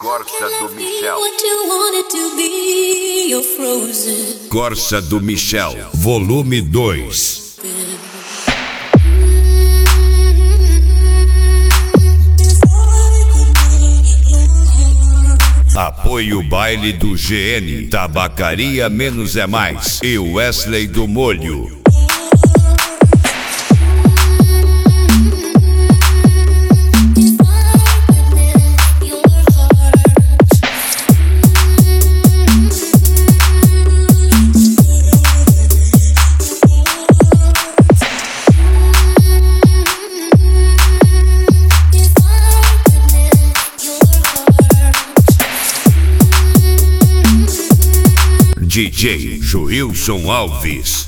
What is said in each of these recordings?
Corsa do Michel. Corsa do Michel, volume 2. Apoio baile do GN, Tabacaria Menos é Mais e Wesley do Molho. DJ Joilson Alves.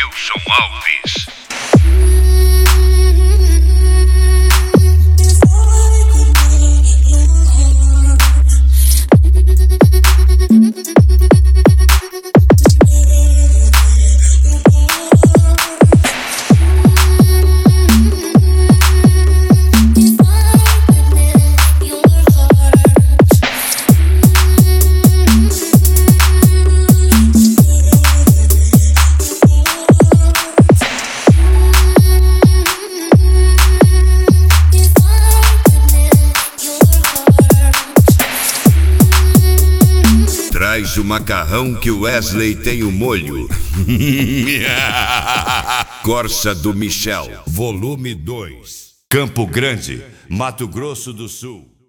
Traz o macarrão que o Wesley tem o molho. Corsa do Michel, volume 2. Campo Grande, Mato Grosso do Sul.